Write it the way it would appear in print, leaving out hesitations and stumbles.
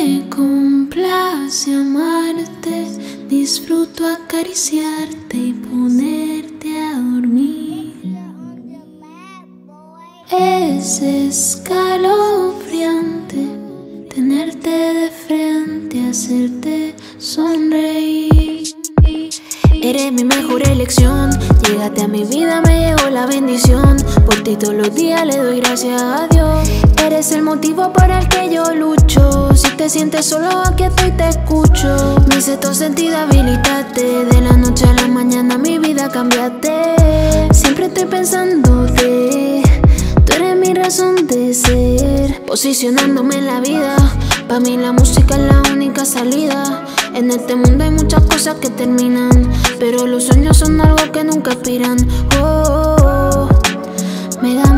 Me complace amarte, disfruto acariciarte y ponerte a dormir. Es escalofriante tenerte de frente, hacerte sonreír. Eres mi mejor elección, llegaste a mi vida, me llegó la bendición. Por ti todos los días le doy gracias a Dios. Eres el motivo por el que yo lucho. Si te sientes solo, aquí estoy, te escucho. Mi sexto sentido habilitaste, de la noche a la mañana mi vida cambiaste. Siempre estoy pensándote, tú eres mi razón de ser. Posicionándome en la vida, pa' mí la música es la única salida. En este mundo hay muchas cosas que terminan, pero los sueños son algo que nunca expiran. Me da